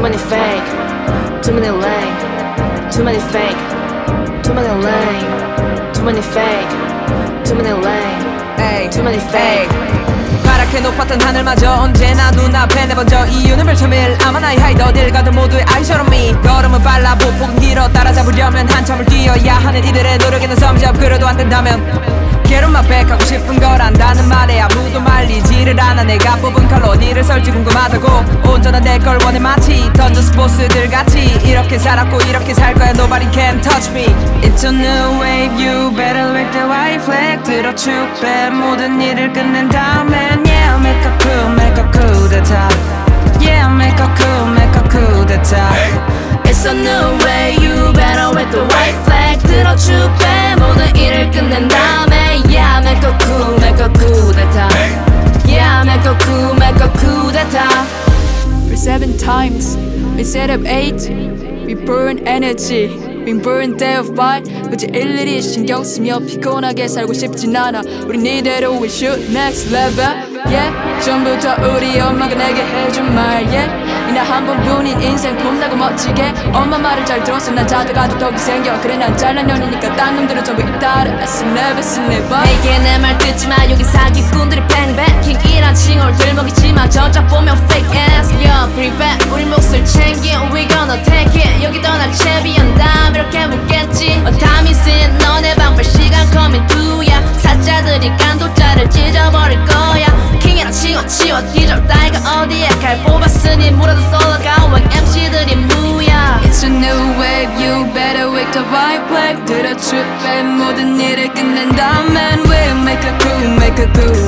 Too many fake, too many lame. Too many fake, too many lame. Too many fake, too many lame. Too many fake. 파랗게 높았던 하늘마저 언제나 눈앞에 내번져 이유는 별첨일 아마 나의 하이드 어딜 가든 모두의 아이처럼 me 걸음은 빨라 보폭은 길어 따라잡으려면 한참을 뛰어야 하는 이들의 노력에는 섬잡 그래도 안 된다면 Get on my back 하고 싶은 걸 안다는 말에 아무도 말리지를 않아 내가 뽑은 칼로 어디를 설지 궁금하다고 온전한 내 걸 원해 마치 던져서 보스들 같이 이렇게 살았고 이렇게 살 거야 Nobody can touch me It's a new wave you better wave the white flag 들어 축배 모든 일을 끝낸 다음엔 Yeah make a coup the top Yeah make a coup the top It's a new way you better wave the white flag 들어 축배 모든 일을 끝낸 다음에 Yeah make a coup the top Yeah make a coup the top For 7 times, we set up 8. We burn energy, we burn day of fight. 굳이 일일이 신경 쓰며 피곤하게 살고 싶진 않아. 우린 이대로 we shoot next level. Yeah, 전부 다 우리 엄마가 내게 해준 말. Yeah, 이날 한 번뿐인 인생 봄나고 멋지게. 엄마 말을 잘 들었어 난 자다가도 덕이 생겨. 그래 난 잘난 년이니까 딴 놈들은 전부 이따라. I say never. 내게 내 말 듣지마 여기 사기꾼들이 뱅뱅킹이란 칭호를 들먹이지만 저작 보면 fake ass. Yeah, bring back 우리 몫을 챙겨. We gonna take it. 여기 떠날 챔피언 다음 이렇게 묻겠지. 어담이 쓴 너네 방패 시간 coming to야. 사자들이 간도자를 찢어버릴 거야. 킹이랑 치워 뒤져 따위가 어디에 칼 뽑았으니 물어도 쏠러가 왕 MC들이 무야. It's a new wave, you better wake the white flag. 들어 축배 모든 일을 끝낸 다음엔 we'll make a coup